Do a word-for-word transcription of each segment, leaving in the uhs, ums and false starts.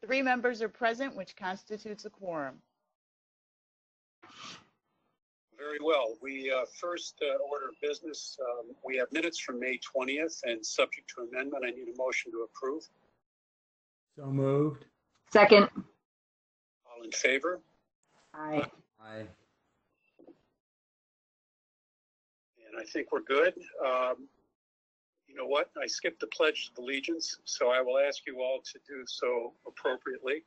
Three members are present, which constitutes a quorum. Very well. We uh, first uh, order of business. Um, we have minutes from May twentieth, and subject to amendment, I need a motion to approve. So moved. Second. All in favor? Aye. Aye. And I think we're good. Um, you know what? I skipped the Pledge of Allegiance, so I will ask you all to do so appropriately.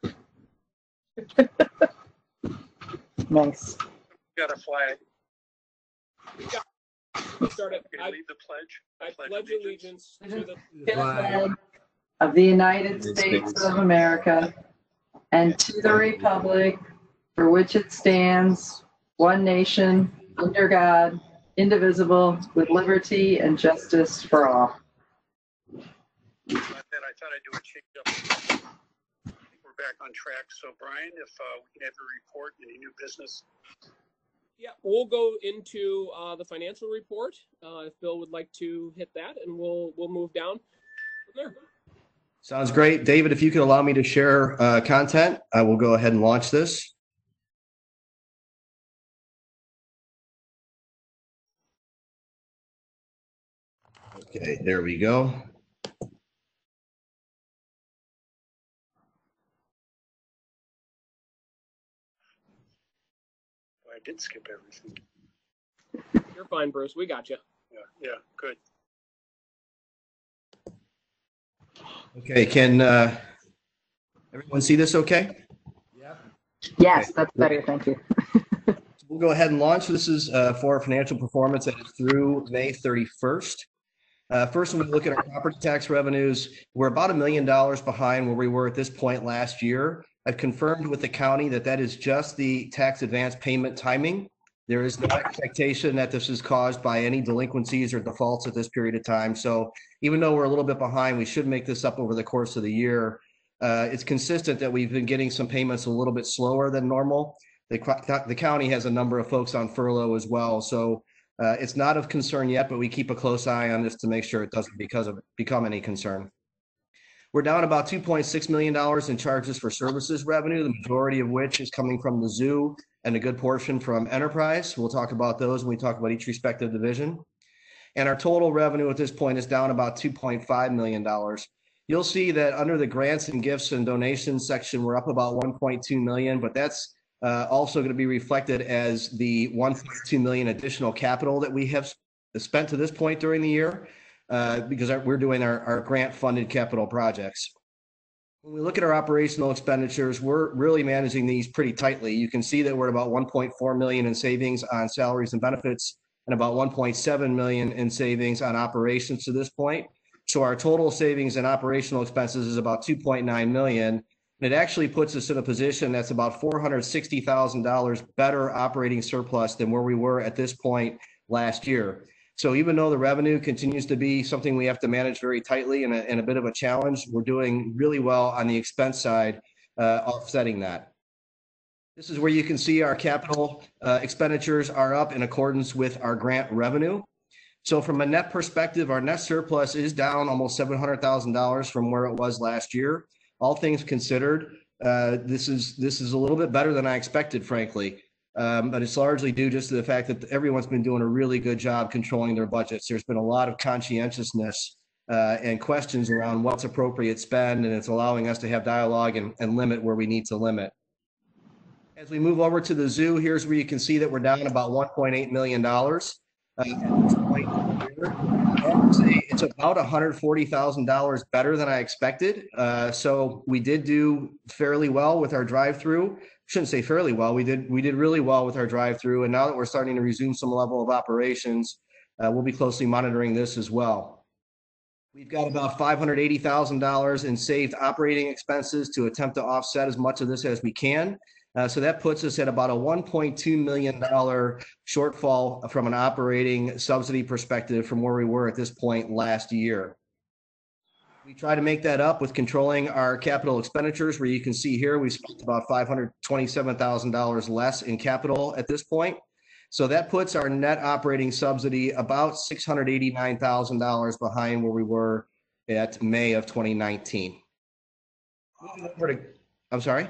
Nice. Got a flag. Yeah. Start it. Can you I, lead the pledge? I Pledge pledge allegiance to the To the flag of the United States of America and to the republic for which it stands, one nation, under God, indivisible, with liberty and justice for all. About that, I thought I'd do a change up. I think we're back on track. So, Brian, if uh, we can have your report, any new business? Yeah, we'll go into uh, the financial report uh, if Bill would like to hit that, and we'll we'll move down from there. Sounds great. David, if you could allow me to share uh, content, I will go ahead and launch this. Okay, there we go. I did skip everything. You're fine, Bruce. We got you. Yeah, yeah, good. Okay, can uh, everyone see this okay? Yep. Yes, Okay. that's better. Thank you. We'll go ahead and launch. This is uh, for our financial performance that is through May thirty-first. Uh, first, when we look at our property tax revenues, we're about a million dollars behind where we were at this point last year. I've confirmed with the county that that is just the tax advance payment timing. There is no expectation that this is caused by any delinquencies or defaults at this period of time. So even though we're a little bit behind, we should make this up over the course of the year. Uh, it's consistent that we've been getting some payments a little bit slower than normal. The, the county has a number of folks on furlough as well. So uh, it's not of concern yet, but we keep a close eye on this to make sure it doesn't because of, become any concern. We're down about two point six million dollars in charges for services revenue, the majority of which is coming from the zoo and a good portion from enterprise. We'll talk about those when we talk about each respective division. And our total revenue at this point is down about two point five million dollars. You'll see that under the grants and gifts and donations section, we're up about one point two million dollars, but that's uh, also going to be reflected as the one point two million dollars additional capital that we have spent to this point during the year. Uh, because our, we're doing our, our grant-funded capital projects. When we look at our operational expenditures, we're really managing these pretty tightly. You can see that we're at about one point four million dollars in savings on salaries and benefits and about one point seven million dollars in savings on operations to this point. So our total savings and operational expenses is about two point nine million dollars. And it actually puts us in a position that's about four hundred sixty thousand dollars better operating surplus than where we were at this point last year. So even though the revenue continues to be something we have to manage very tightly and a, and a bit of a challenge, we're doing really well on the expense side, uh, offsetting that. This is where you can see our capital uh, expenditures are up in accordance with our grant revenue. So from a net perspective, our net surplus is down almost seven hundred thousand dollars from where it was last year. All things considered, uh, this is this is a little bit better than I expected, frankly. Um, but it's largely due just to the fact that everyone's been doing a really good job controlling their budgets. There's been a lot of conscientiousness uh, and questions around what's appropriate spend, and it's allowing us to have dialogue and, and limit where we need to limit. As we move over to the zoo, here's where you can see that we're down about one point eight million dollars. Uh, at this point here. I would say it's about one hundred forty thousand dollars better than I expected. Uh, so we did do fairly well with our drive-through. Shouldn't say fairly well. We did we did really well with our drive-through, and now that we're starting to resume some level of operations, uh, we'll be closely monitoring this as well. We've got about five hundred eighty thousand dollars in saved operating expenses to attempt to offset as much of this as we can. Uh, so that puts us at about a one point two million dollars shortfall from an operating subsidy perspective from where we were at this point last year. We try to make that up with controlling our capital expenditures, where you can see here we spent about five hundred twenty-seven thousand dollars less in capital at this point. So that puts our net operating subsidy about six hundred eighty-nine thousand dollars behind where we were at May of twenty nineteen. Moving over to, I'm sorry?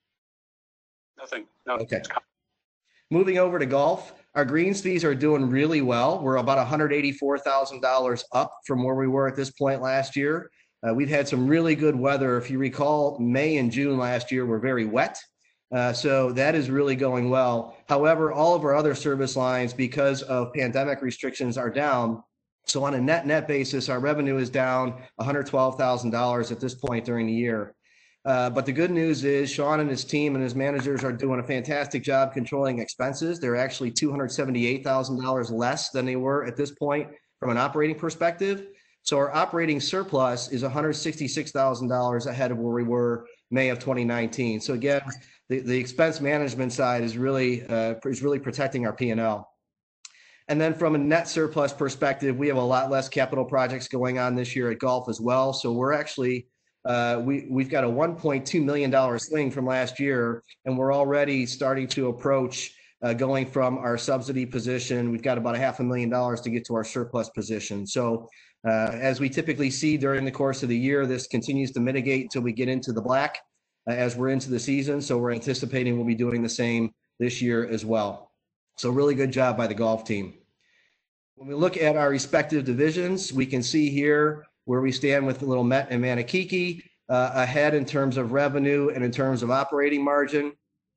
Nothing. No. Okay. Moving over to golf, our greens fees are doing really well. We're about one hundred eighty-four thousand dollars up from where we were at this point last year. Uh, we've had some really good weather. If you recall, May and June last year were very wet. Uh, so that is really going well. However, all of our other service lines, because of pandemic restrictions, are down. So on a net net basis, our revenue is down one hundred twelve thousand dollars at this point during the year. Uh, but the good news is Sean and his team and his managers are doing a fantastic job controlling expenses. They're actually two hundred seventy-eight thousand dollars less than they were at this point from an operating perspective. So our operating surplus is one hundred sixty-six thousand dollars ahead of where we were May of twenty nineteen. So again, the, the expense management side is really uh, is really protecting our P and L. And then from a net surplus perspective, we have a lot less capital projects going on this year at golf as well. So we're actually Uh, we, we've got a one point two million dollars swing from last year, and we're already starting to approach uh, going from our subsidy position. We've got about a half a million dollars to get to our surplus position. So uh, as we typically see during the course of the year, this continues to mitigate until we get into the black uh, as we're into the season. So we're anticipating we'll be doing the same this year as well. So really good job by the golf team. When we look at our respective divisions, we can see here where we stand with Little Met and Manakiki uh, ahead in terms of revenue and in terms of operating margin.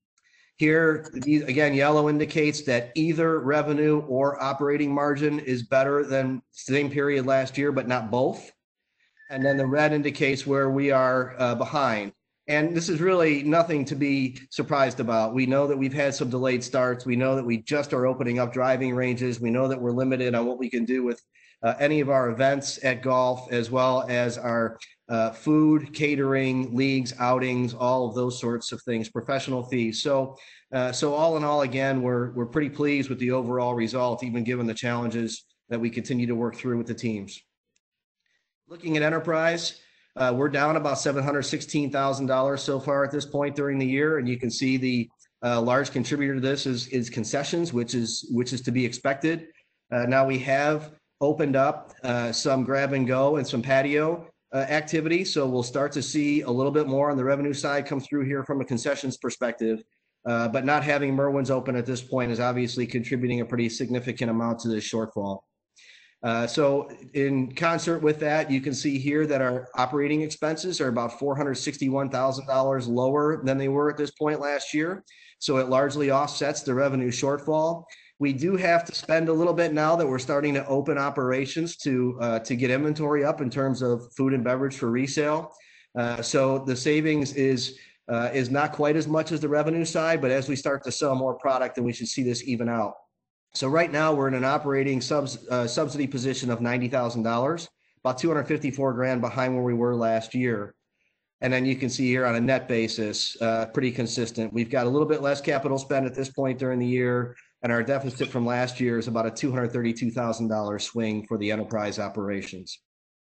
Here, again, yellow indicates that either revenue or operating margin is better than same period last year, but not both. And then the red indicates where we are uh, behind. And this is really nothing to be surprised about. We know that we've had some delayed starts. We know that we just are opening up driving ranges. We know that we're limited on what we can do with Uh, any of our events at golf, as well as our uh, food, catering, leagues, outings, all of those sorts of things, professional fees. So, uh, so all in all, again, we're we're pretty pleased with the overall result, even given the challenges that we continue to work through with the teams. Looking at enterprise, uh, we're down about seven hundred sixteen thousand dollars so far at this point during the year, and you can see the uh, large contributor to this is is concessions, which is which is to be expected. Uh, now we have opened up uh, some grab and go and some patio uh, activity. So we'll start to see a little bit more on the revenue side come through here from a concessions perspective. Uh, but not having Merwin's open at this point is obviously contributing a pretty significant amount to this shortfall. Uh, so in concert with that, you can see here that our operating expenses are about four hundred sixty-one thousand dollars lower than they were at this point last year. So it largely offsets the revenue shortfall. We do have to spend a little bit now that we're starting to open operations to uh, to get inventory up in terms of food and beverage for resale. Uh, so the savings is uh, is not quite as much as the revenue side, but as we start to sell more product, then we should see this even out. So right now we're in an operating subs, uh, subsidy position of ninety thousand dollars, about two hundred fifty-four grand behind where we were last year. And then you can see here on a net basis, uh, pretty consistent. We've got a little bit less capital spend at this point during the year. And our deficit from last year is about a two hundred thirty-two thousand dollars swing for the enterprise operations.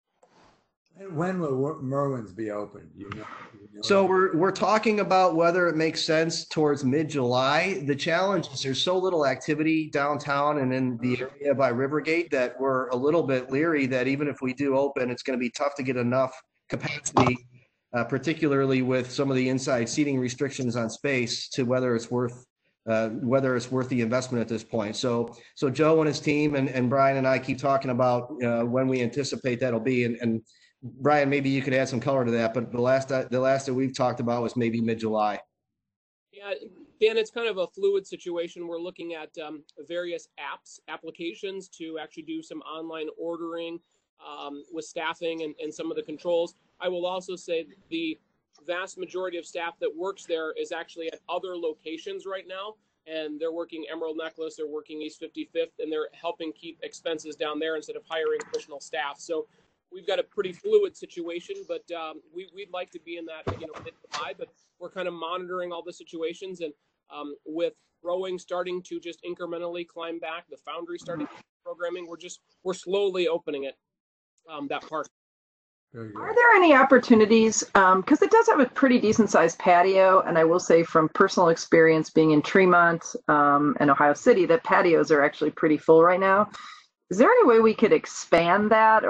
When will Merwin's be open? You know, you know So we're we're talking about whether it makes sense towards mid-July. The challenge is there's so little activity downtown and in the area by Rivergate that we're a little bit leery that even if we do open, it's going to be tough to get enough capacity, uh, particularly with some of the inside seating restrictions on space, to whether it's worth Uh, whether it's worth the investment at this point. So, so Joe and his team and, and Brian and I keep talking about uh, when we anticipate that'll be. And, and Brian, maybe you could add some color to that. But the last the last that we've talked about was maybe mid-July. Yeah, Dan, it's kind of a fluid situation. We're looking at um, various apps, applications to actually do some online ordering um, with staffing and, and some of the controls. I will also say the vast majority of staff that works there is actually at other locations right now, and they're working Emerald Necklace, they're working East fifty-fifth, and they're helping keep expenses down there instead of hiring additional staff. So we've got a pretty fluid situation, but um, we, we'd like to be in that, you know, mid-July, but we're kind of monitoring all the situations. And um, with rowing starting to just incrementally climb back, the Foundry starting programming, we're just, we're slowly opening it, um, that part. Are there any opportunities, because um, it does have a pretty decent sized patio, and I will say from personal experience being in Tremont um, and Ohio City, that patios are actually pretty full right now. Is there any way we could expand that or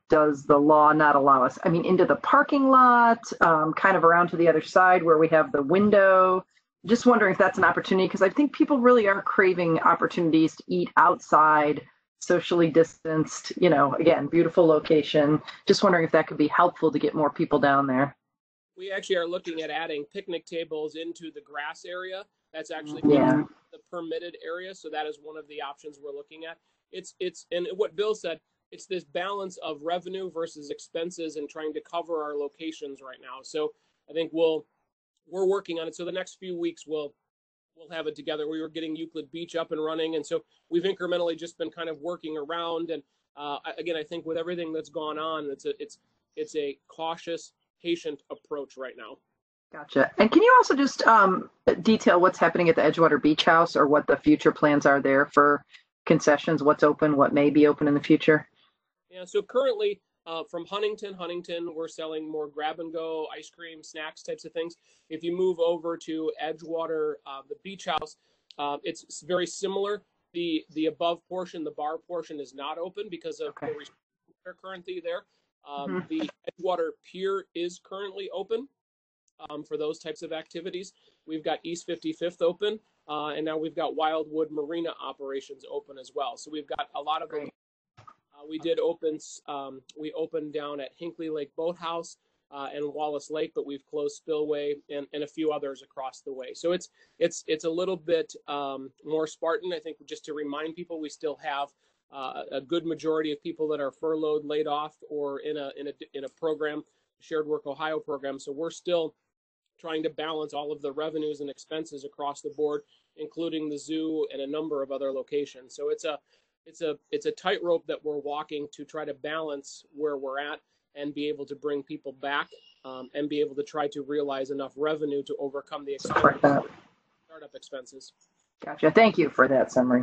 does the law not allow us? I mean, into the parking lot, um, kind of around to the other side where we have the window. Just wondering if that's an opportunity, because I think people really are craving opportunities to eat outside, socially distanced, you know, again, beautiful location. Just wondering if that could be helpful to get more people down there. We actually are looking at adding picnic tables into the grass area. That's actually Yeah. the permitted area. So that is one of the options we're looking at. It's, it's, and what Bill said, it's this balance of revenue versus expenses and trying to cover our locations right now. So I think we'll, we're working on it. So the next few weeks we'll, we'll have it together. We were getting Euclid Beach up and running. And so we've incrementally just been kind of working around. And uh, again, I think with everything that's gone on, it's a, it's, it's a cautious, patient approach right now. Gotcha. And can you also just um, detail what's happening at the Edgewater Beach House, or what the future plans are there for concessions, what's open, what may be open in the future? Yeah, so currently uh, from Huntington, Huntington, we're selling more grab and go, ice cream, snacks types of things. If you move over to Edgewater, uh, the beach house, uh, it's very similar. The the above portion, the bar portion, is not open because of Okay. the restrictions that are currently there. Um, Mhm. The Edgewater Pier is currently open um, for those types of activities. We've got East fifty-fifth open, uh, and now we've got Wildwood Marina operations open as well. So we've got a lot of Great. Uh, we did open, um, we opened down at Hinkley Lake Boathouse uh, and Wallace Lake, but we've closed Spillway and, and a few others across the way. So it's it's it's a little bit um, more Spartan. I think just to remind people, we still have uh, a good majority of people that are furloughed, laid off, or in a in a in a program, Shared Work Ohio program. So we're still trying to balance all of the revenues and expenses across the board, including the zoo and a number of other locations. So it's a It's a it's a tightrope that we're walking to try to balance where we're at and be able to bring people back um, and be able to try to realize enough revenue to overcome the Support expenses, that. startup expenses. Gotcha. Thank you for that summary.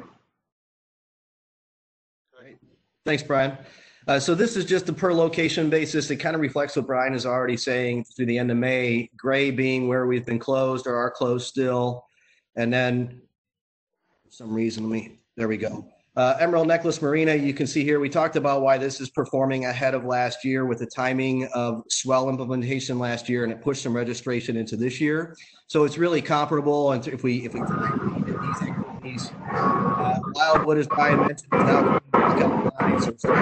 Thanks, Brian. Uh, so this is just a per location basis. It kind of reflects what Brian is already saying through the end of May, gray being where we've been closed or are closed still. And then for some reason, let me, there we go. Uh, Emerald Necklace Marina, you can see here, we talked about why this is performing ahead of last year with the timing of swell implementation last year, and it pushed some registration into this year. So it's really comparable. And if we, if we these activities, uh, Wildwood, as Brian mentioned, is now back online, so it's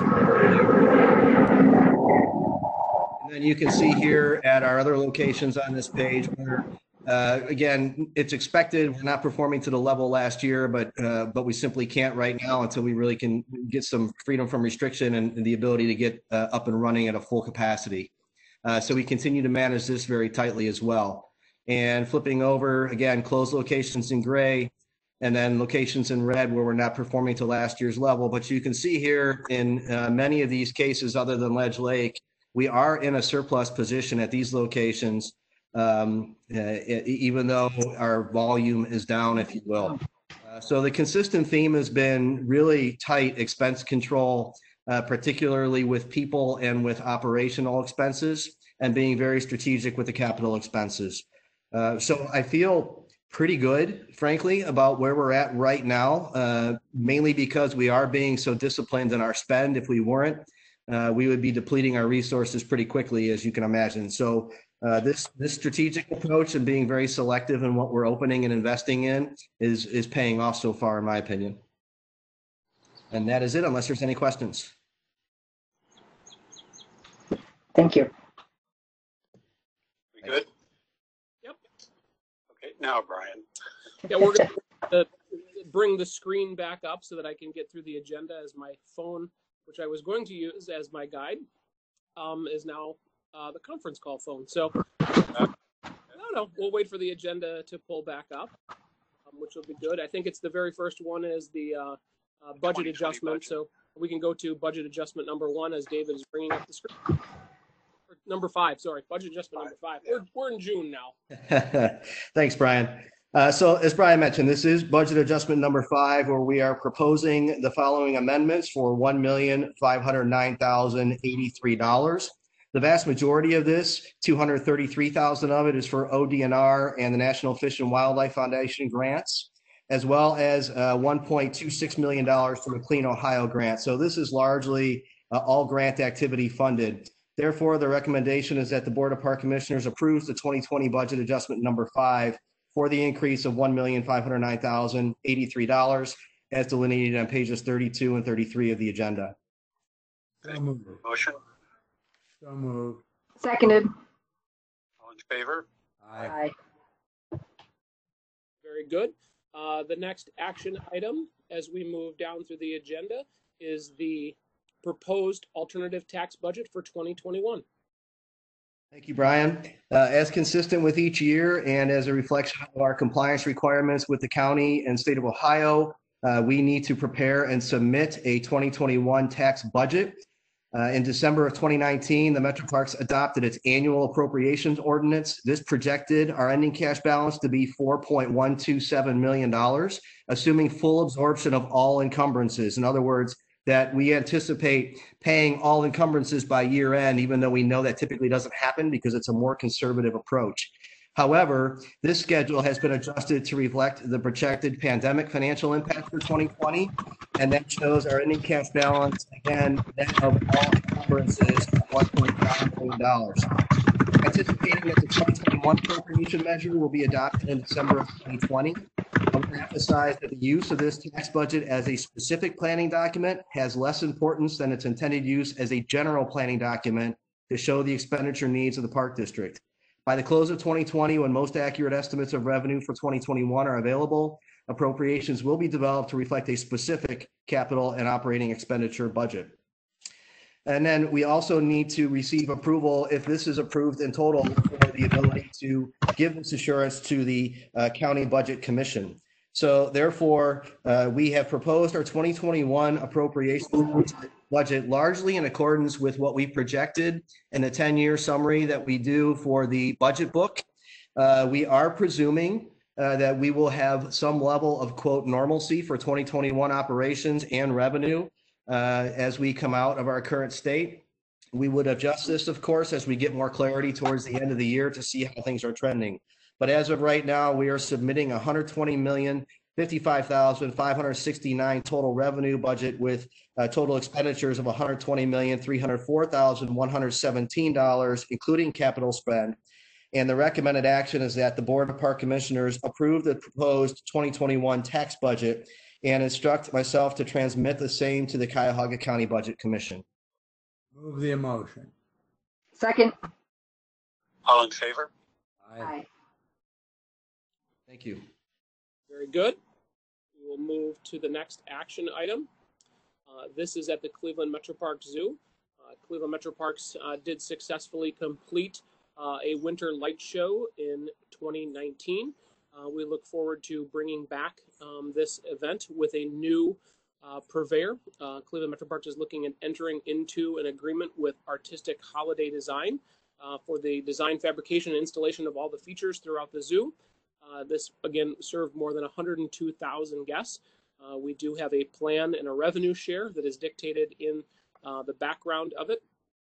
and then you can see here at our other locations on this page where Uh, again, it's expected. We're not performing to the level last year, but uh, but we simply can't right now until we really can get some freedom from restriction and, and the ability to get uh, up and running at a full capacity. Uh, so we continue to manage this very tightly as well. And flipping over, again, closed locations in gray, and then locations in red where we're not performing to last year's level. But you can see here in uh, many of these cases, other than Ledge Lake, we are in a surplus position at these locations. Um, uh, even though our volume is down, if you will. Uh, so the consistent theme has been really tight expense control, uh, particularly with people and with operational expenses, and being very strategic with the capital expenses. Uh, so I feel pretty good, frankly, about where we're at right now, uh, mainly because we are being so disciplined in our spend. If we weren't, uh, we would be depleting our resources pretty quickly, as you can imagine. So Uh, this this strategic approach and being very selective in what we're opening and investing in is is paying off so far, in my opinion. And that is it, unless there's any questions. Thank you. We good? Yep. Okay, now, Brian. Yeah, we're going to bring the screen back up so that I can get through the agenda, as my phone, which I was going to use as my guide, um, is now Uh, the conference call phone. So, uh, no, no, we'll wait for the agenda to pull back up, um, which will be good. I think it's the very first one is the uh, uh, budget adjustment. Budget. So we can go to budget adjustment number one as David is bringing up the screen. Or number five, sorry, budget adjustment number five. We're, we're in June now. Thanks, Brian. Uh, so as Brian mentioned, this is budget adjustment number five, where we are proposing the following amendments for one million five hundred nine thousand eighty-three dollars. The vast majority of this, two hundred thirty-three thousand dollars of it, is for O D N R and the National Fish and Wildlife Foundation grants, as well as uh, one point two six million dollars from the Clean Ohio grant. So this is largely uh, all grant activity funded. Therefore, the recommendation is that the Board of Park Commissioners approves the twenty twenty budget adjustment number five for the increase of one million five hundred nine thousand eighty-three dollars as delineated on pages thirty-two and thirty-three of the agenda. So moved. Motion, So moved. Seconded. all in favor? Aye. Very good. Uh, the next action item, as we move down through the agenda, is the proposed alternative tax budget for twenty twenty-one. Thank you, Brian. Uh, as consistent with each year and as a reflection of our compliance requirements with the county and state of Ohio, uh, we need to prepare and submit a twenty twenty-one tax budget. Uh, in December of twenty nineteen, the Metro Parks adopted its annual appropriations ordinance. This projected our ending cash balance to be four point one two seven million dollars, assuming full absorption of all encumbrances. In other words, that we anticipate paying all encumbrances by year end, even though we know that typically doesn't happen because it's a more conservative approach. However, this schedule has been adjusted to reflect the projected pandemic financial impact for twenty twenty, and that shows our ending cash balance, again, net of all encumbrances, one point five million dollars. Anticipating that the twenty twenty-one appropriation measure will be adopted in December of twenty twenty, I want to emphasize that the use of this tax budget as a specific planning document has less importance than its intended use as a general planning document to show the expenditure needs of the Park District. By the close of twenty twenty, when most accurate estimates of revenue for twenty twenty-one are available, appropriations will be developed to reflect a specific capital and operating expenditure budget. And then we also need to receive approval, if this is approved in total, for the ability to give this assurance to the uh, County Budget Commission. So therefore, uh, we have proposed our twenty twenty-one appropriations budget largely in accordance with what we projected in the ten-year summary that we do for the budget book. Uh, we are presuming uh, that we will have some level of, quote, normalcy for twenty twenty-one operations and revenue uh, as we come out of our current state. We would adjust this, of course, as we get more clarity towards the end of the year to see how things are trending. But as of right now, we are submitting one hundred twenty million fifty-five thousand five hundred sixty-nine total revenue budget with uh, total expenditures of one hundred twenty million three hundred four thousand one hundred seventeen dollars, including capital spend. And the recommended action is that the Board of Park Commissioners approve the proposed twenty twenty-one tax budget and instruct myself to transmit the same to the Cuyahoga County Budget Commission. Move the emotion. Second. All in favor? Aye. Thank you. Very good. We will move to the next action item. Uh, this is at the Cleveland Metro Park Zoo. Uh, Cleveland Metro Parks uh, did successfully complete uh, a winter light show in twenty nineteen. Uh, we look forward to bringing back um, this event with a new uh, purveyor. Uh, Cleveland Metro Parks is looking at entering into an agreement with Artistic Holiday Design uh, for the design, fabrication, and installation of all the features throughout the zoo. Uh, this, again, served more than one hundred two thousand guests. Uh, we do have a plan and a revenue share that is dictated in uh, the background of it.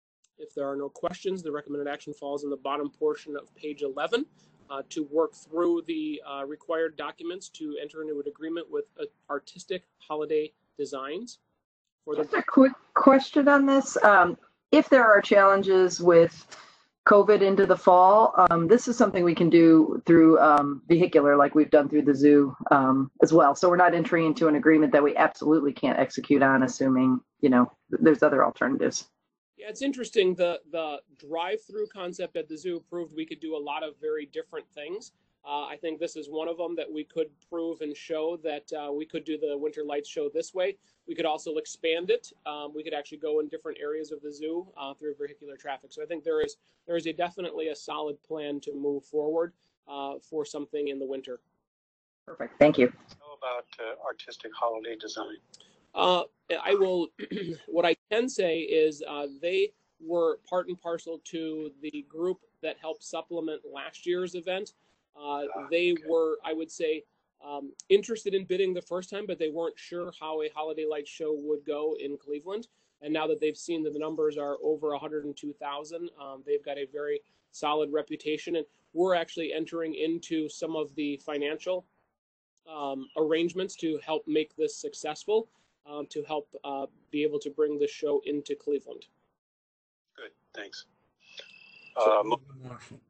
If there are no questions, the recommended action falls in the bottom portion of page eleven uh, to work through the uh, required documents to enter into an agreement with uh, Artistic Holiday Designs. For the Just a quick question on this. Um, if there are challenges with COVID into the fall, um, this is something we can do through um, vehicular, like we've done through the zoo um, as well. So we're not entering into an agreement that we absolutely can't execute on, assuming, you know, there's other alternatives. Yeah, it's interesting. The the drive-through concept at the zoo proved we could do a lot of very different things. Uh, I think this is one of them that we could prove and show that uh, we could do the Winter Lights show this way. We could also expand it. Um, we could actually go in different areas of the zoo uh, through vehicular traffic. So I think there is there is a definitely a solid plan to move forward uh, for something in the winter. Perfect. Thank you. How about uh, Artistic Holiday Design? Uh, I will, what I can say is uh, they were part and parcel to the group that helped supplement last year's event. Uh, they okay. were, I would say, um, interested in bidding the first time, but they weren't sure how a holiday light show would go in Cleveland. And now that they've seen that the numbers are over one hundred two thousand, um, they've got a very solid reputation. And we're actually entering into some of the financial um, arrangements to help make this successful. um, to help uh, be able to bring the show into Cleveland. Good, thanks. So Um, move the motion.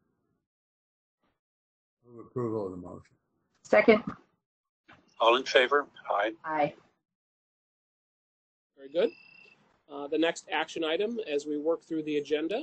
Move approval of the motion. Second. all in favor? Aye. Aye. Very good. Uh, the next action item as we work through the agenda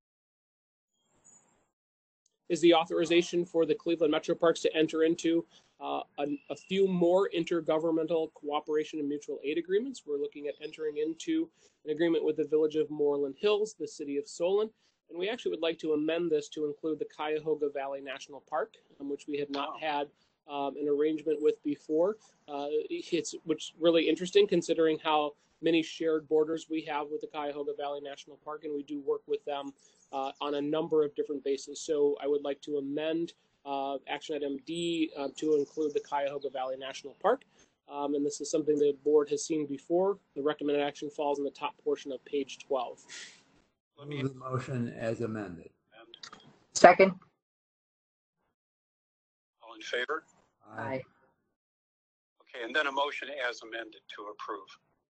is the authorization for the Cleveland Metro Parks to enter into uh, a, a few more intergovernmental cooperation and mutual aid agreements. We're looking at entering into an agreement with the Village of Moreland Hills, the City of Solon, and we actually would like to amend this to include the Cuyahoga Valley National Park, um, which we had not had um, an arrangement with before. Uh, it's which really interesting considering how many shared borders we have with the Cuyahoga Valley National Park, and we do work with them uh, on a number of different bases. So I would like to amend uh, action item D uh, to include the Cuyahoga Valley National Park. Um, and this is something the board has seen before. The recommended action falls in the top portion of page twelve. Let me Move the motion as amended. amend. Second. All in favor? Aye. Okay, and then a motion as amended to approve.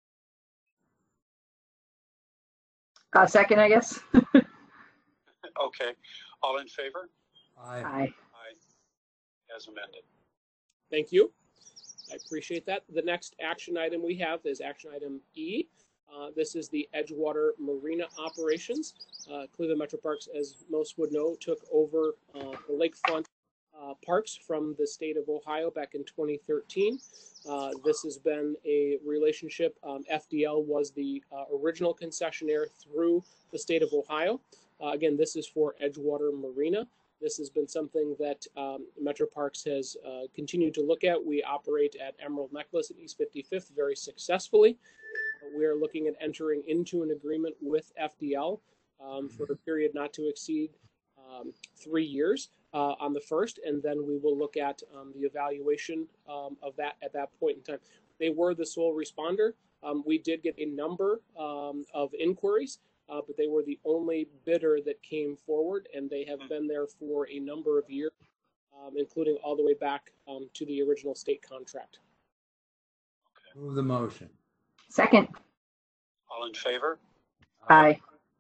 Uh, second, I guess. Okay, all in favor? Aye. Aye. Aye, as amended. Thank you. I appreciate that. The next action item we have is action item E. Uh, this is the Edgewater Marina operations. Uh, Cleveland Metro Parks, as most would know, took over uh, the lakefront uh, parks from the state of Ohio back in twenty thirteen. Uh, this has been a relationship. Um, F D L was the uh, original concessionaire through the state of Ohio. Uh, again, this is for Edgewater Marina. This has been something that um, Metro Parks has uh, continued to look at. We operate at Emerald Necklace at East fifty-fifth very successfully. We are looking at entering into an agreement with F D L um, for a period not to exceed um, three years uh, on the first, and then we will look at um, the evaluation um, of that at that point in time. They were the sole responder. Um, we did get a number um, of inquiries, uh, but they were the only bidder that came forward, and they have been there for a number of years, um, including all the way back um, to the original state contract. Move the motion. Second. All in favor? Aye.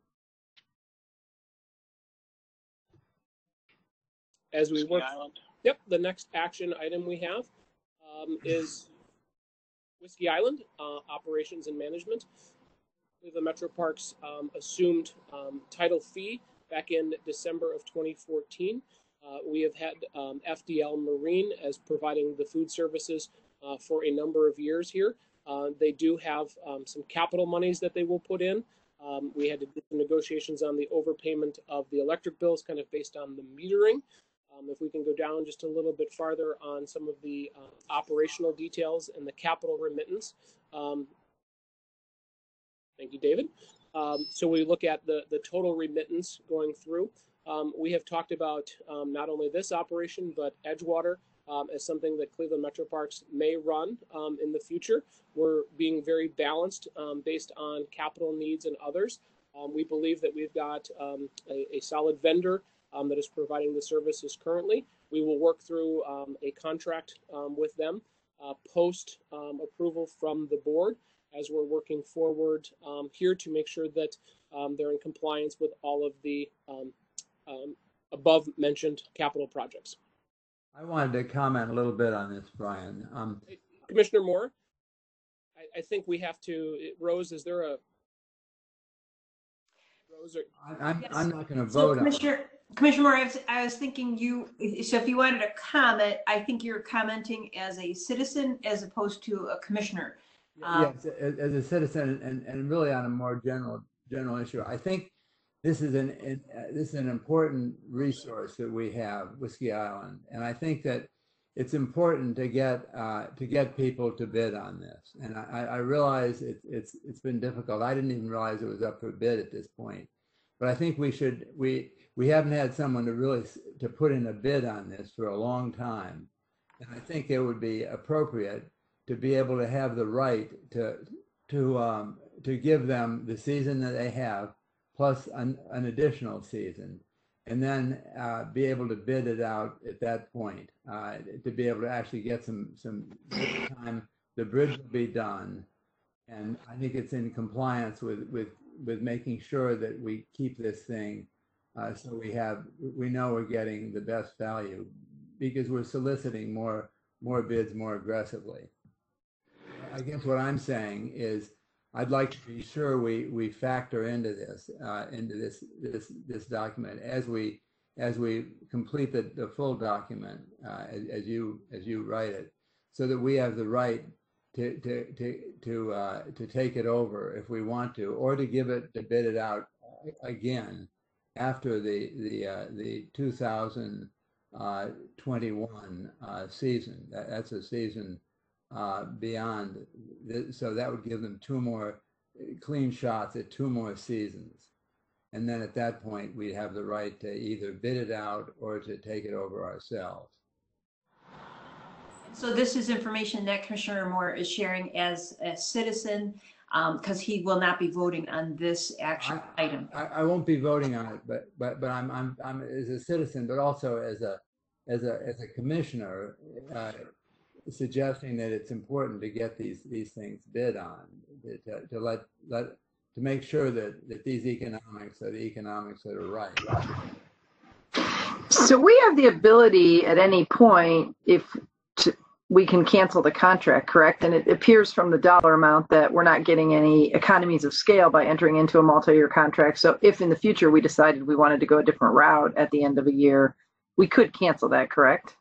As we Whiskey work, Island? yep, the next action item we have um, is Whiskey Island uh, operations and management. The Metro Parks um, assumed um, title fee back in December of twenty fourteen. Uh, we have had um, F D L Marine as providing the food services uh, for a number of years here. Uh, they do have um, some capital monies that they will put in. Um, we had to do some negotiations on the overpayment of the electric bills, kind of based on the metering. Um, if we can go down just a little bit farther on some of the uh, operational details and the capital remittance. Um, thank you, David. Um, so we look at the, the total remittance going through. Um, we have talked about um, not only this operation, but Edgewater um, as something that Cleveland Metro Parks may run um, in the future. We're being very balanced um, based on capital needs and others. Um, we believe that we've got um, a, a solid vendor Um, that is providing the services currently. We will work through um, a contract um, with them uh, post um, approval from the board as we're working forward um, here to make sure that um, they're in compliance with all of the um, um, above mentioned capital projects. I wanted to comment a little bit on this, Brian. Um, Commissioner Moore, I, I think we have to, Rose, is there a, Rose, or, I, I'm, Yes. I'm not going to So vote on it. Commissioner, Commissioner Moore, I was, I was thinking you, so if you wanted to comment, I think you're commenting as a citizen as opposed to a commissioner. Um, Yes, as, as a citizen and, and really on a more general general issue, I think this is an, an uh, this is an important resource that we have, Whiskey Island, and I think that it's important to get uh, to get people to bid on this. And I, I realize it, it's it's been difficult. I didn't even realize it was up for bid at this point, but I think we should we we haven't had someone to really to put in a bid on this for a long time, and I think it would be appropriate to be able to have the right to to um, to give them the season that they have plus an, an additional season, and then uh, be able to bid it out at that point uh, to be able to actually get some some time. The bridge will be done, And I think it's in compliance with, with, with making sure that we keep this thing uh, so we have, we know we're getting the best value because we're soliciting more, more bids more aggressively. I guess what I'm saying is I'd like to be sure we, we factor into this, uh, into this, this, this document as we, as we complete the, the full document, uh, as, as you, as you write it, so that we have the right to, to, to, to, uh, to take it over if we want to, or to give it, to bid it out again after the, the, uh, the two thousand twenty-one uh, season. That, that's a season uh, beyond, the, so that would give them two more clean shots at two more seasons. And then at that point, we'd have the right to either bid it out or to take it over ourselves. So this is information that Commissioner Moore is sharing as a citizen, because um, he will not be voting on this action I, item. I, I won't be voting on it, but but but I'm I'm I'm as a citizen, but also as a as a as a commissioner, uh, suggesting that it's important to get these these things bid on, to, to let let to make sure that that these economics are the economics that are right. So we have the ability at any point, if to, we can cancel the contract, correct? And it appears from the dollar amount that we're not getting any economies of scale by entering into a multi-year contract. So if in the future we decided we wanted to go a different route at the end of a year, we could cancel that, correct?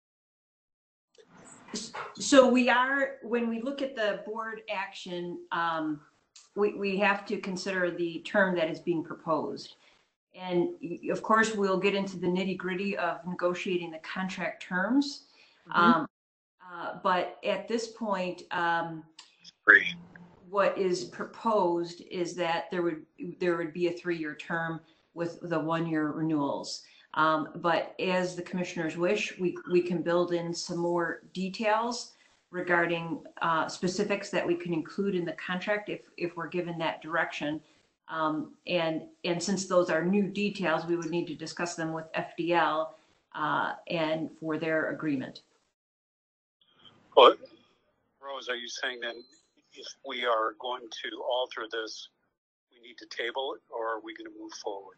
So we are, when we look at the board action, um, we, we have to consider the term that is being proposed. And of course, we'll get into the nitty gritty of negotiating the contract terms. Mm-hmm. um, uh, but at this point, um, what is proposed is that there would there would be a three-year term with the one-year renewals. Um, but as the commissioners wish, we we can build in some more details regarding uh, specifics that we can include in the contract if if we're given that direction. Um, and and since those are new details, we would need to discuss them with F D L uh, and for their agreement. Well, Rose, are you saying then if we are going to alter this, we need to table it, or are we going to move forward?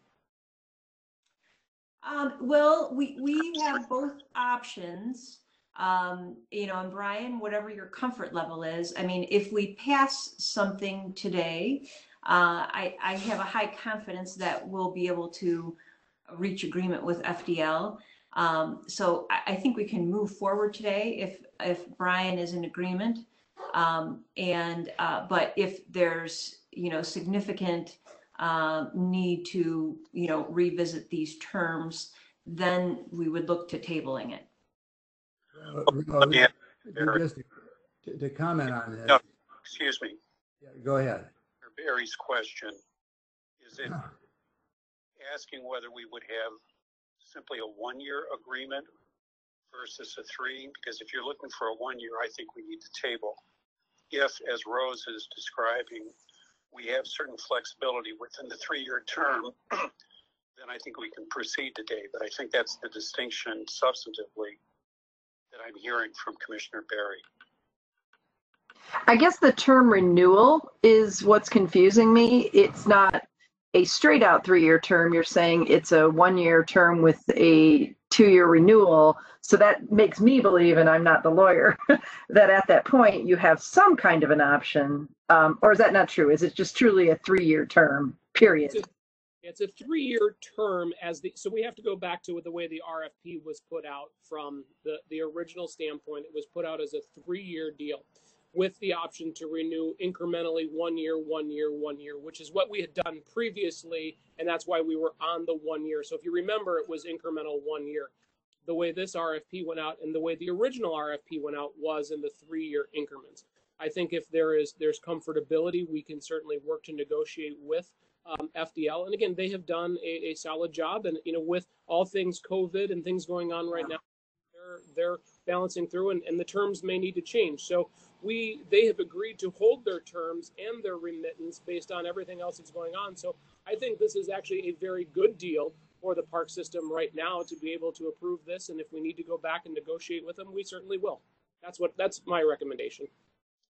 Um, well, we, we have both options, um, you know, and Brian, whatever your comfort level is. I mean, if we pass something today, uh, I, I have a high confidence that we'll be able to reach agreement with F D L. Um, so I, I think we can move forward today if, if Brian is in agreement. Um, and, uh, but if there's, you know, significant Uh, need to, you know, revisit these terms, then we would look to tabling it. Uh, uh, yeah. just to, to comment on this. No, excuse me. Yeah, go ahead. Barry's question, is it asking whether we would have simply a one-year agreement versus a three? Because if you're looking for a one-year, I think we need to table. If, as Rose is describing, we have certain flexibility within the three-year term, then I think we can proceed today. But I think that's the distinction substantively that I'm hearing from Commissioner Barry. I guess the term renewal is what's confusing me. It's not a straight out three-year term. You're saying it's a one-year term with a two-year renewal. So that makes me believe, and I'm not the lawyer, that at that point you have some kind of an option. Um, or is that not true? Is it just truly a three-year term, period? It's a, it's a three-year term as the, so we have to go back to the way the R F P was put out from the, the original standpoint. It was put out as a three-year deal with the option to renew incrementally one year, one year, one year, which is what we had done previously. And that's why we were on the one year. So if you remember, it was incremental one year. The way this R F P went out and the way the original R F P went out was in the three-year increments. I think if there is there's comfortability, we can certainly work to negotiate with um, F D L. And again, they have done a, a solid job. And you know, with all things COVID and things going on right now, they're they're balancing through, and, and the terms may need to change. So we they have agreed to hold their terms and their remittance based on everything else that's going on. So I think this is actually a very good deal for the park system right now to be able to approve this. And if we need to go back and negotiate with them, we certainly will. That's what that's my recommendation.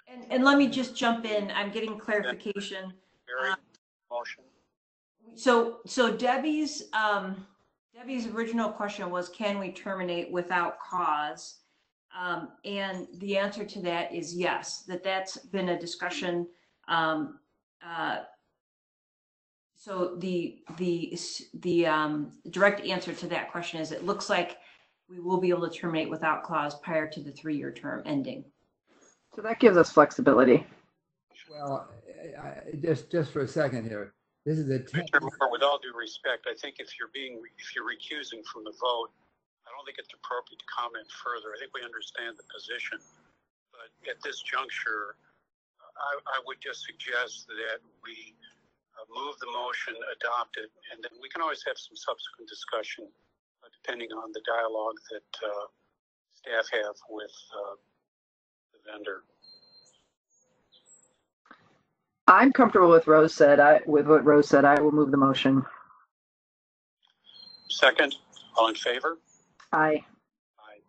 And, and let me just jump in. I'm getting clarification. Mary, Uh, motion. So, so Debbie's, um, Debbie's original question was, can we terminate without cause? Um, and the answer to that is yes, that that's been a discussion. Um, uh, so the, the, the, um, direct answer to that question is it looks like we will be able to terminate without clause prior to the three-year term ending. So that gives us flexibility. Well, I, I, just just for a second here, this is a ten- Mister Moore, with all due respect, I think if you're being, if you're recusing from the vote, I don't think it's appropriate to comment further. I think we understand the position, but at this juncture, I, I would just suggest that we uh, move the motion, adopt it, and then we can always have some subsequent discussion, uh, depending on the dialogue that uh, staff have with uh, the vendor. I'm comfortable with Rose said. I with what Rose said. I will move the motion. Second, all in favor? Aye. Aye.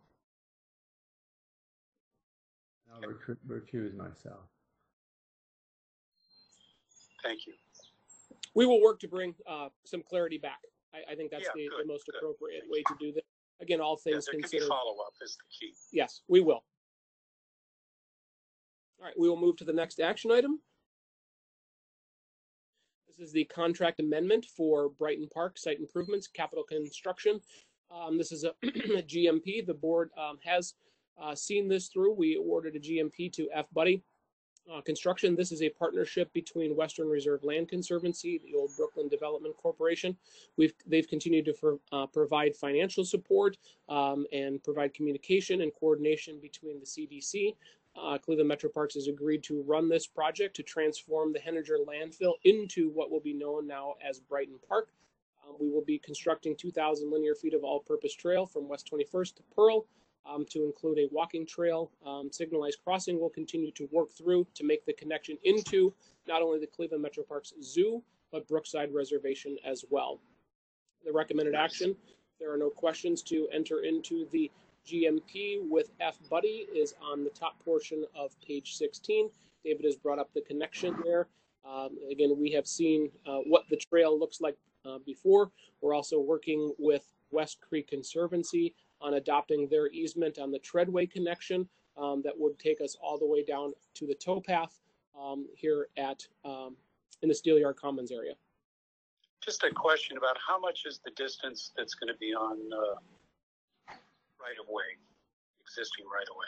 I'll recru- recuse myself. Thank you. We will work to bring uh, some clarity back. I, I think that's Yeah, the, good, the most good. appropriate way to do this. Again, all Yeah, things there could be considered. follow-up is the key. Yes, we will. All right, we will move to the next action item. This is the contract amendment for Brighton Park Site Improvements, Capital Construction. Um, this is a, a G M P. The board um, has uh, seen this through. We awarded a G M P to F. Buddy uh, Construction. This is a partnership between Western Reserve Land Conservancy, the Old Brooklyn Development Corporation. We've they've continued to for, uh, provide financial support um, and provide communication and coordination between the C D C. Uh, Cleveland Metro Parks has agreed to run this project to transform the Henninger landfill into what will be known now as Brighton Park. Um, we will be constructing two thousand linear feet of all-purpose trail from West twenty-first to Pearl um, to include a walking trail. Um, signalized crossing will continue to work through to make the connection into not only the Cleveland Metro Parks Zoo, but Brookside Reservation as well. The recommended action, there are no questions to enter into the G M P with F. Buddy is on the top portion of page sixteen. David has brought up the connection there. Um, again, we have seen uh, what the trail looks like uh, before. We're also working with West Creek Conservancy on adopting their easement on the Treadway connection um, that would take us all the way down to the towpath um, here at um, in the Steelyard Commons area. Just a question about how much is the distance that's going to be on uh, right of way, existing right of way,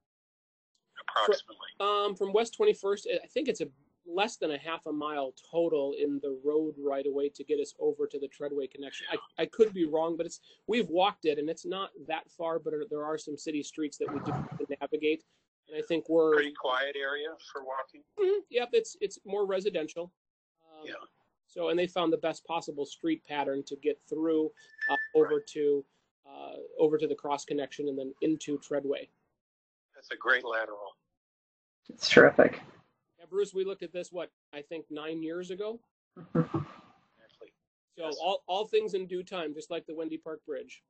approximately. Um, from West twenty-first, I think it's a less than a half a mile total in the road right away to get us over to the Treadway connection. I, I could be wrong, but it's we've walked it and it's not that far, but there are some city streets that we do have to navigate. And I think we're Pretty quiet area for walking. mm, yep, it's it's more residential. Um, Yeah. So, and they found the best possible street pattern to get through uh, over Right. to uh, over to the cross connection and then into Treadway. That's a great lateral. It's terrific. Yeah, Bruce, we looked at this, what, I think nine years ago? Actually, So Yes. all, all things in due time, just like the Wendy Park Bridge.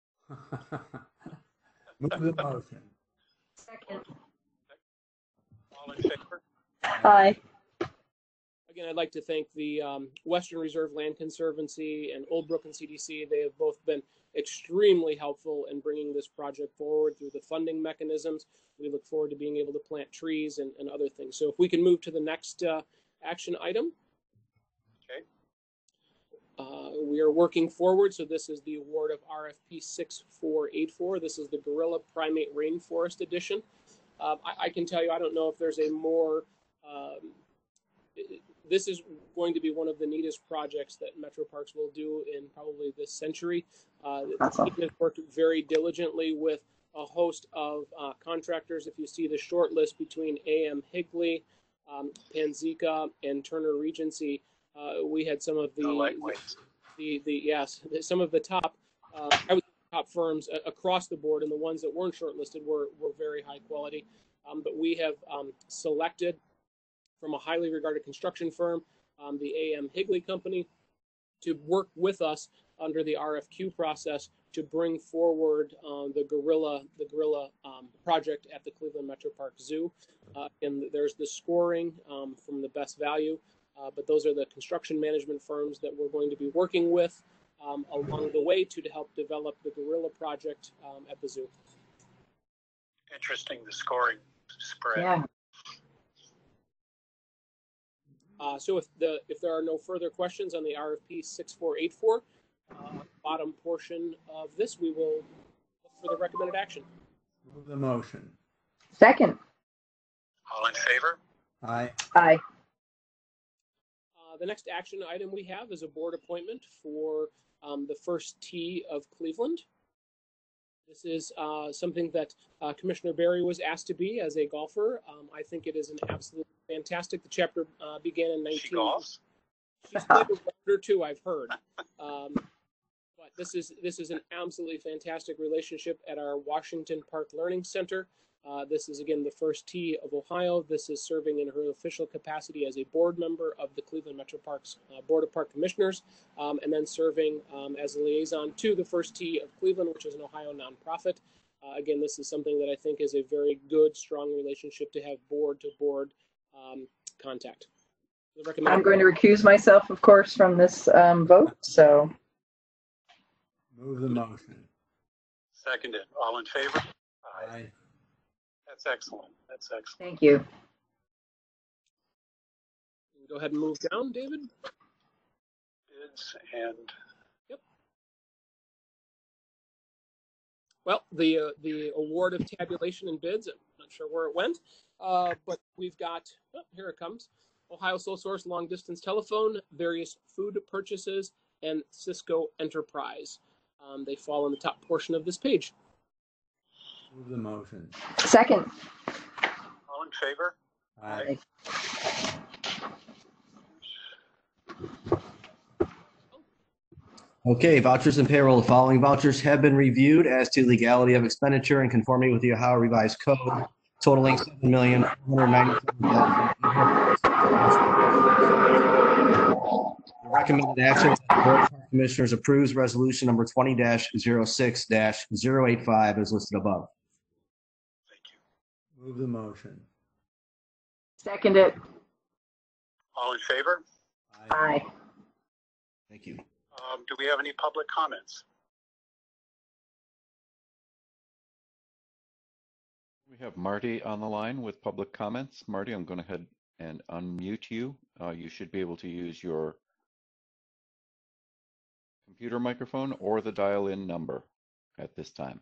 Move the motion. Second. all in favor? Aye. Again, I'd like to thank the um, Western Reserve Land Conservancy and Old Brooklyn C D C. They have both been extremely helpful in bringing this project forward through the funding mechanisms. We look forward to being able to plant trees and, and other things. So if we can move to the next uh, action item. Okay. Uh, we are working forward. So this is the award of R F P six four eight four. This is the Gorilla Primate Rainforest Edition. Uh, I, I can tell you, I don't know if there's a more um, this is going to be one of the neatest projects that Metro Parks will do in probably this century. Uh, Awesome. The team has worked very diligently with a host of uh, contractors. If you see the short list between A M Higley, um, Panzica, and Turner Regency, uh, we had some of the, No lightweights. the, the, yes, some of the top, uh, I would say top firms uh, across the board, and the ones that weren't shortlisted were, were very high quality. Um, but we have um, selected from a highly regarded construction firm, um, the A M Higley Company, to work with us under the R F Q process to bring forward um, the gorilla the gorilla um, project at the Cleveland Metro Park Zoo. Uh, and there's the scoring um, from the best value, uh, but those are the construction management firms that we're going to be working with um, along the way to, to help develop the gorilla project um, at the zoo. Interesting, the scoring spread. Yeah. Uh, so if the if there are no further questions on the R F P six four eight four, uh, bottom portion of this, we will look for the recommended action. Move the motion. Second. All in favor? Aye. Aye. Uh, the next action item we have is a board appointment for um, the first tee of Cleveland. This is uh, something that uh, Commissioner Berry was asked to be as a golfer. Um, I think it is an absolute fantastic. The chapter uh, began in nineteen. She golfs? She's played a round or two, I've heard. Um, but this is this is an absolutely fantastic relationship at our Washington Park Learning Center. Uh, this is, again, the first tee of Ohio. This is serving in her official capacity as a board member of the Cleveland Metro Parks uh, Board of Park Commissioners, um, and then serving um, as a liaison to the first tee of Cleveland, which is an Ohio nonprofit. Uh, again, this is something that I think is a very good, strong relationship to have board-to-board um, contact. I'm going to recuse myself, of course, from this um, vote, so. Move the motion. Seconded. All in favor? Aye. That's excellent. That's excellent. Thank you. Go ahead and move down, David. Bids and Yep. Well, the uh, the award of tabulation and bids, I'm not sure where it went, uh, but we've got, oh, here it comes, Ohio Sole Source Long Distance Telephone, various food purchases, and Cisco Enterprise. Um, they fall on the top portion of this page. Move the motion. Second. all in favor? Aye. Okay, vouchers and payroll. The following vouchers have been reviewed as to legality of expenditure and conformity with the Ohio Revised Code, totaling seven million one hundred ninety-seven thousand. The recommended action is that the Board of Park Commissioners approves resolution number twenty dash zero six dash zero eight five as listed above. Thank you. Move the motion. Second it. All in favor? Aye. Thank you. Um, do we have any public comments? We have Marty on the line with public comments. Marty, I'm going to head and unmute you. Uh, you should be able to use your computer microphone or the dial-in number at this time.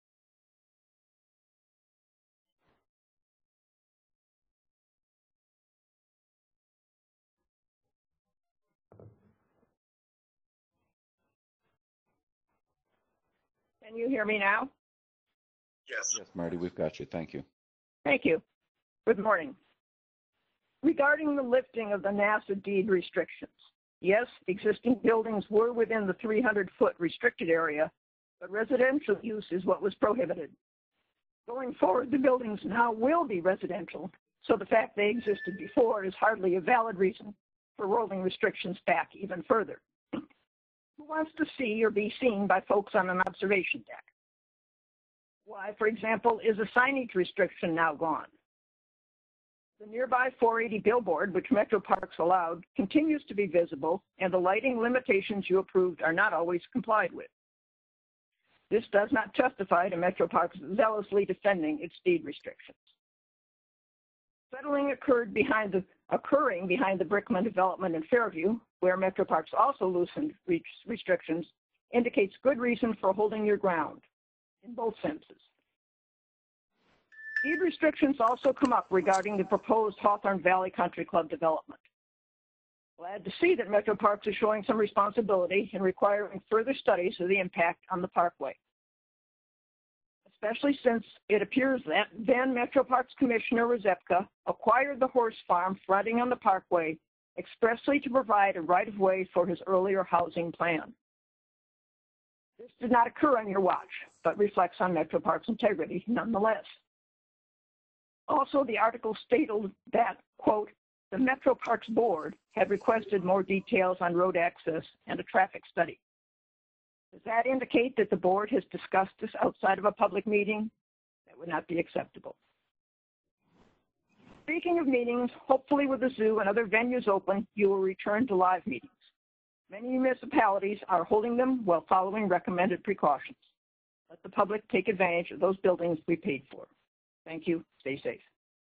Can you hear me now? Yes. Yes, Marty, we've got you. Thank you. Thank you. Good morning. Regarding the lifting of the NASA deed restrictions, yes, existing buildings were within the three hundred foot restricted area, but residential use is what was prohibited. Going forward, the buildings now will be residential, so the fact they existed before is hardly a valid reason for rolling restrictions back even further. Who wants to see or be seen by folks on an observation deck? Why, for example, is a signage restriction now gone? The nearby four eighty billboard, which Metro Parks allowed, continues to be visible, and the lighting limitations you approved are not always complied with. This does not justify to Metro Parks zealously defending its deed restrictions. Settling occurred behind the, occurring behind the Brickman development in Fairview, where Metro Parks also loosened restrictions, indicates good reason for holding your ground in both senses. Deed restrictions also come up regarding the proposed Hawthorne Valley Country Club development. Glad to see that Metro Parks is showing some responsibility in requiring further studies of the impact on the parkway, especially since it appears that then Metro Parks Commissioner Rzepka acquired the horse farm fronting on the parkway expressly to provide a right-of-way for his earlier housing plan. This did not occur on your watch, but reflects on Metro Parks' integrity nonetheless. Also, the article stated that, quote, the Metro Parks Board had requested more details on road access and a traffic study. Does that indicate that the board has discussed this outside of a public meeting? That would not be acceptable. Speaking of meetings, hopefully with the zoo and other venues open, you will return to live meetings. Many municipalities are holding them while following recommended precautions. Let the public take advantage of those buildings we paid for. Thank you. Stay safe.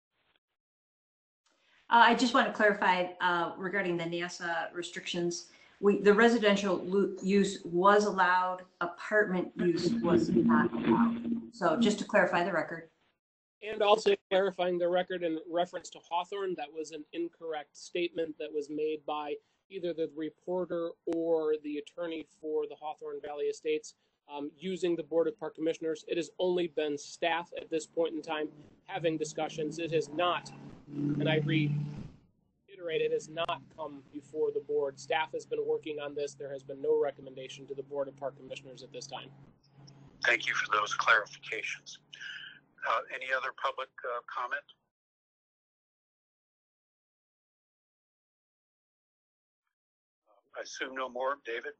Uh, I just want to clarify uh, regarding the NASA restrictions. We, the residential lu- use was allowed, apartment use was not allowed. So just to clarify the record. And also clarifying the record in reference to Hawthorne, that was an incorrect statement that was made by either the reporter or the attorney for the Hawthorne Valley Estates um, using the Board of Park Commissioners. It has only been staff at this point in time having discussions. It has not, and I reiterate, it has not come before the board. Staff has been working on this. There has been no recommendation to the Board of Park Commissioners at this time. Thank you for those clarifications. Uh, any other public uh, comment? I assume no more, David?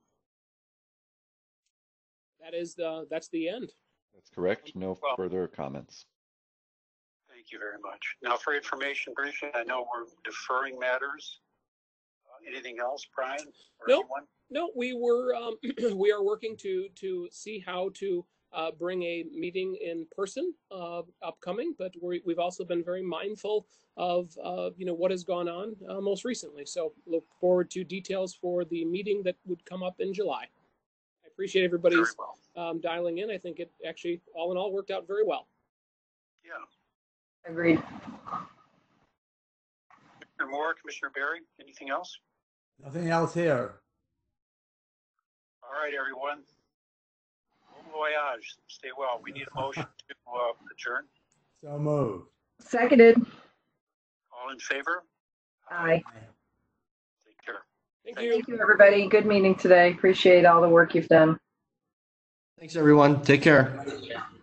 That is the, that's the end. That's correct. No Well, further comments. Thank you very much. Now for information briefing, I know we're deferring matters. Uh, anything else, Brian? Or Nope. anyone? No, we were, um, we are working to, to see how to uh, bring a meeting in person uh, upcoming, but we we've also been very mindful of, uh, you know, what has gone on uh, most recently. So look forward to details for the meeting that would come up in July. I appreciate everybody's Very well. um, dialing in. I think it actually, all in all, worked out very well. Yeah. Agreed. Commissioner Moore, Commissioner Berry, anything else? Nothing else here. All right, everyone. Bon voyage. Stay well. We need a motion to uh, adjourn. So moved. Seconded. All in favor? Aye. Take care. Thank you. Thank you, everybody. Good meeting today. Appreciate all the work you've done. Thanks, everyone. Take care.